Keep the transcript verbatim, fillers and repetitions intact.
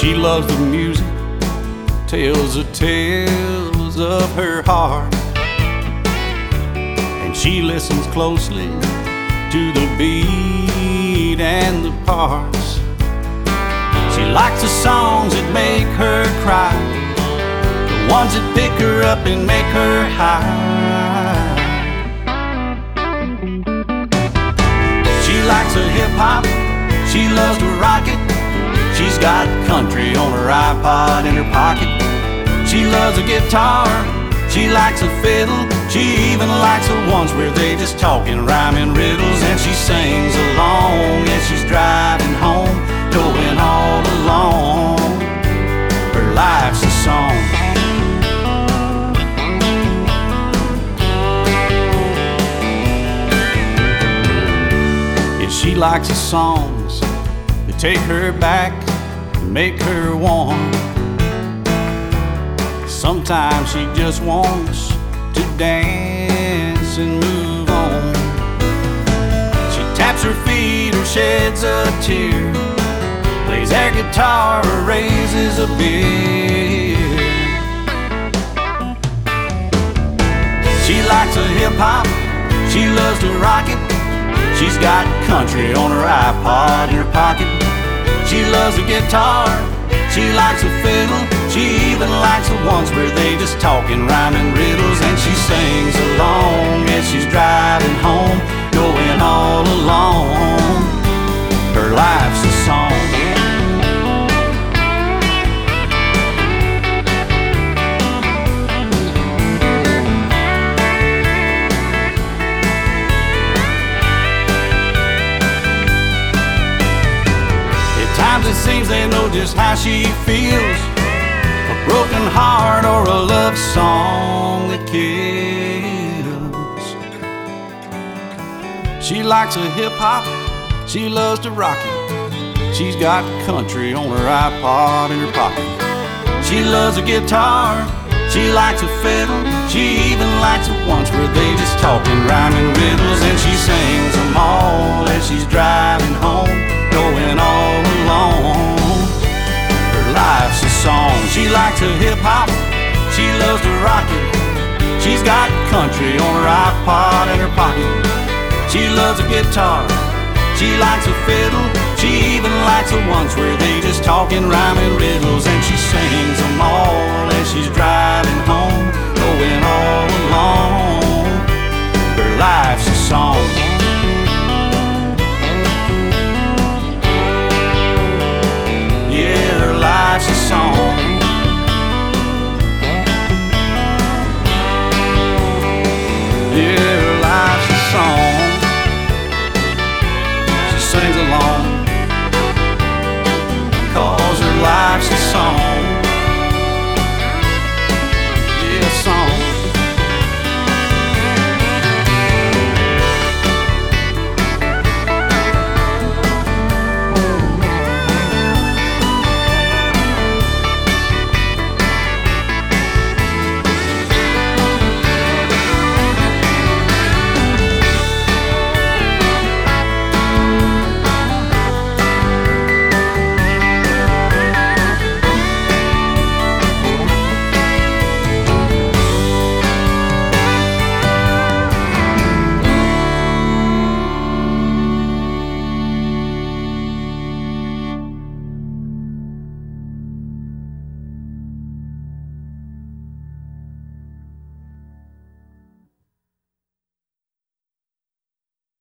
She loves the music, tells the tales of her heart, and she listens closely to the beat and the parts. She likes the songs that make her cry, the ones that pick her up and make her high. She likes a hip-hop, she loves to rock it. She's got country on her iPod in her pocket. She loves a guitar, she likes a fiddle. She even likes the ones where they just talk and rhyme in riddles. And she sings along as she's driving home, going all alone. Her life's a song. Yeah, she likes the songs that take her back and make her warm. Sometimes she just wants to dance and move on. She taps her feet or sheds a tear, plays air guitar or raises a beer. She likes a hip-hop, she loves to rock it. She's got country on her iPod in her pocket. She loves a guitar, she likes a fiddle. She even likes the ones where they just talk and rhyme in riddles. And she sings along as she's driving home, going all alone. Her life's a song. At times it seems they know just how she feels, a broken heart or a love song that kills. She likes a hip-hop, she loves to rock it. She's got country on her iPod in her pocket. She loves a guitar, she likes a fiddle. She even likes the ones where they just talk and rhyme in riddles. And she sings them all as she's driving home, going all alone. Life's a song. She likes a hip-hop, she loves to rock it. She's got country on her iPod in her pocket. She loves a guitar, she likes a fiddle. She even likes the ones where they just talk and rhyme in riddles. And she sings